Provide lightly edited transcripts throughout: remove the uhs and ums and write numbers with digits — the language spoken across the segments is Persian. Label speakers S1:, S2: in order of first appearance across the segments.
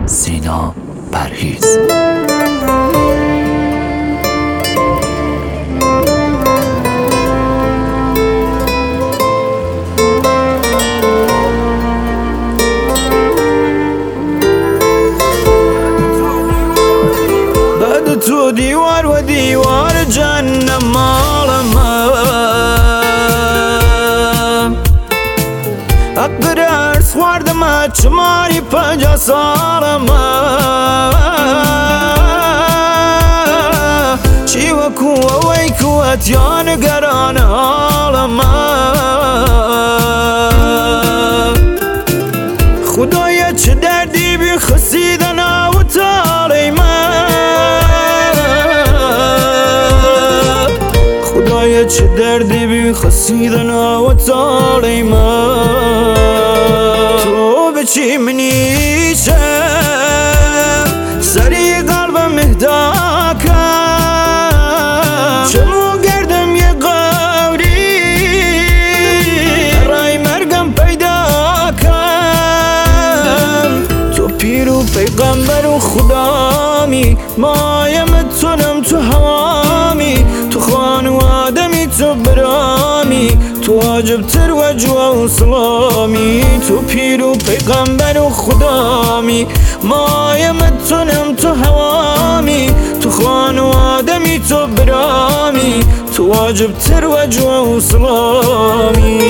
S1: سینا پرهیز.
S2: بعد تو دیوار و دیوار جهنم مالم اقرار سواردم چماری پنجا سالم چی وکو اوی کواتیان گران حالم خدایا چه دردی بی خسیدن و تالی خدایا چه دردی بی خسیدن و تالی تو بچی منیشه سری قلبم اهداکم چمو گردم یه قوری رای مرگم پیدا کن تو پیر و پیغمبر و خدامی مایم تونم تو هوامی تو خانوادمی تو برامی تو واجب تر و جوا و سلامی تو پیر و پیغمبر و خدامی مایم تونم تو هوامی تو خانوادمی تو برامی تو واجب تر و جوا و سلامی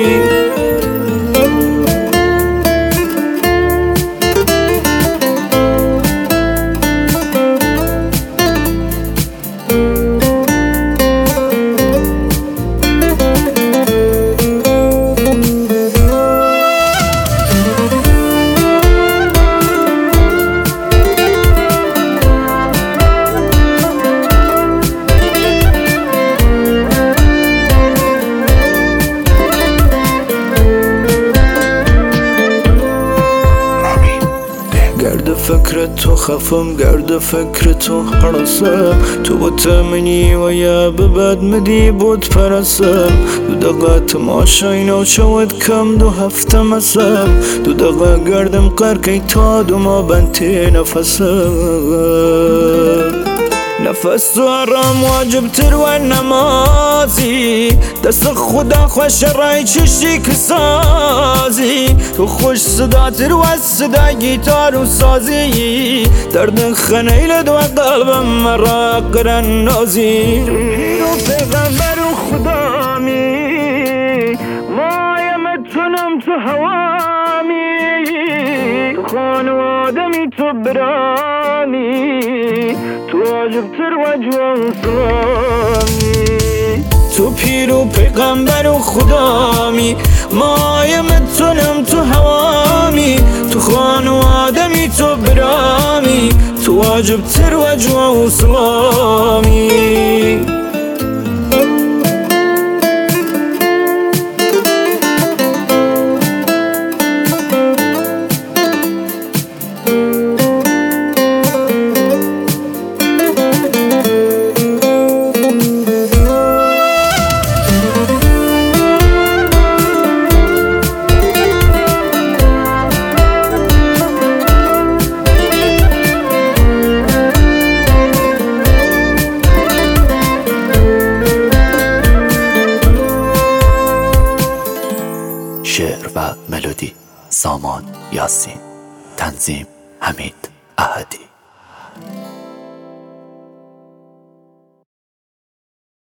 S2: گرد فکر تو خفم گرد فکر تو حرسم تو بوت منی و یا ببد مدی بود پرسم دو دقیقه تماشای نو شود کم دو هفته مسم دو دقیقه گردم قرکی تا دو ما بنتی نفسم نفس تو آرام واجب تر و نمازی دست خدا خوش رای چشی کسازی تو خوش صدا تر و صدا گیتار و سازی درد خنیل دو قلبم مرا قرن نازی تو پیغمبر و خدامی مایم تونم تو هوامی تو خانوادمی تو برامی تو واجب تر و جوا و سلامی تو پیر و پیغمبر و خدامی مایم تونم تو هوامی تو خانوادمی تو برامی تو واجب تر و جوا و سلامی
S1: شعر و ملودی سامان یاسین، تنظیم حمید احدی.